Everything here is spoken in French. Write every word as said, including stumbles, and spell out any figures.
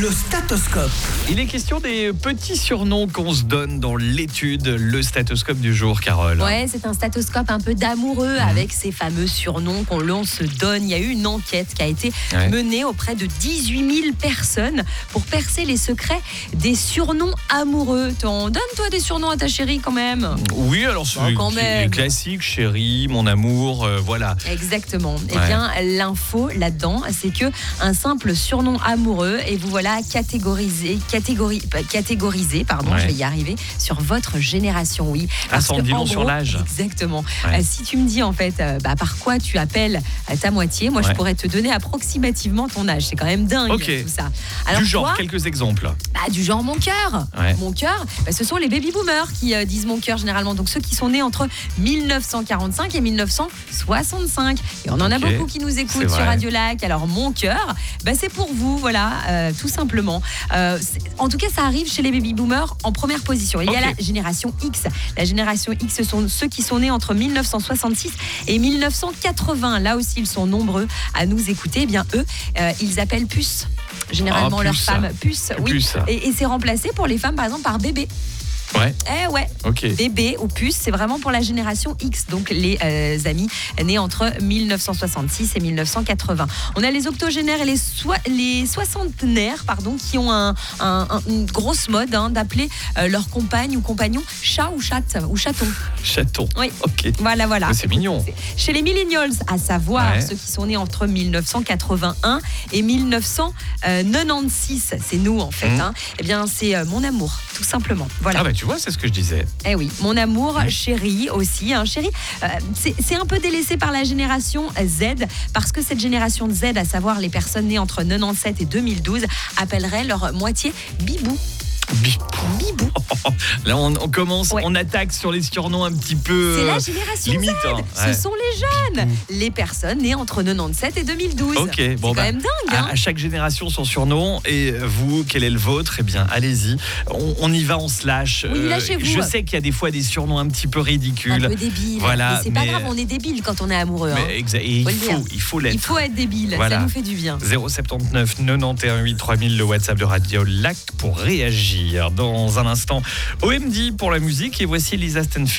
le statoscope. Il est question des petits surnoms qu'on se donne dans l'étude, le statoscope du jour, Carole. Ouais, c'est un statoscope un peu d'amoureux mmh. avec ces fameux surnoms qu'on l'on se donne. Il y a eu une enquête qui a été ouais. menée auprès de dix-huit mille personnes pour percer les secrets des surnoms amoureux. T'en donnes, toi, des surnoms à ta chérie quand même? Oui, alors c'est oh, les classiques, chérie, mon amour, euh, voilà. Exactement. Ouais. Eh bien, l'info là-dedans, c'est que un simple surnom amoureux, et vous voilà catégorisé, catégorie, catégorisé, pardon, ouais. je vais y arriver, sur votre génération, oui. Ah, ça en dit long sur l'âge. Exactement. Ouais. Euh, si tu me dis en fait, euh, bah, par quoi tu appelles euh, ta moitié, moi ouais. je pourrais te donner approximativement ton âge. C'est quand même dingue okay. tout ça. Alors, du genre, toi, quelques exemples. Bah, du genre mon cœur. Ouais. Mon cœur, bah, ce sont les baby boomers qui euh, disent mon cœur généralement. Donc ceux qui sont nés entre dix-neuf cent quarante-cinq et dix-neuf cent soixante-cinq. Et on en okay. a beaucoup qui nous écoutent sur Radio Lac. Alors mon cœur, bah, c'est pour vous, voilà, euh, tout simplement. Euh, en tout cas, ça arrive chez les baby boomers en première position. Il okay. y a la génération X. La génération X, ce sont ceux qui sont nés entre dix-neuf cent soixante-six et dix-neuf cent quatre-vingts. Là aussi, ils sont nombreux à nous écouter. Eh bien, eux, euh, ils appellent puce. Généralement, ah, leurs femmes puce. Oui. Puce. Et, et c'est remplacé pour les femmes, par exemple, par bébé. Ouais. Eh ouais. Okay. Bébé ou puce, c'est vraiment pour la génération X, donc les euh, amis nés entre dix-neuf cent soixante-six et dix-neuf cent quatre-vingts. On a les octogénaires et les, so- les soixantenaires, pardon, qui ont un, un, un, une grosse mode hein, d'appeler euh, leur compagne ou compagnon chat ou chatte ou chaton. Chaton. Oui. Ok. Voilà, voilà. Mais c'est mignon. Chez les millennials, à savoir ouais. ceux qui sont nés entre dix-neuf cent quatre-vingt-un et dix-neuf cent quatre-vingt-seize, c'est nous en fait. Mmh. Hein. Eh bien, c'est euh, mon amour, tout simplement. Voilà. Ah bah tu vois, c'est ce que je disais. Eh oui, mon amour, mmh. chéri aussi. Hein. Chéri, euh, c'est, c'est un peu délaissé par la génération Z, parce que cette génération Z, à savoir les personnes nées entre quatre-vingt-dix-sept et deux mille douze, appelleraient leur moitié bibou. Bibou. Bibou. Là, on, on commence, ouais. on attaque sur les surnoms un petit peu. C'est la génération limite, Z. hein. Ouais. Ce sont les jeunes, les personnes nées entre quatre-vingt-dix-sept et deux mille douze. Ok, c'est bon quand bah, même dingue. Hein. À, à chaque génération son surnom. Et vous, quel est le vôtre? Eh bien, allez-y. On, on y va, on se lâche. Oui, lâchez-vous. Je sais qu'il y a des fois des surnoms un petit peu ridicules. Un peu débiles. Voilà, mais c'est mais... pas grave, on est débile quand on est amoureux. Hein. Mais exa- et il faut, faut il faut l'être. Il faut être débile. Voilà. Ça nous fait du bien. zéro sept neuf quatre-vingt-onze huit trois mille, le WhatsApp de Radio Lac pour réagir. Dans un instant, O M D pour la musique, et voici Lisa Stanfield.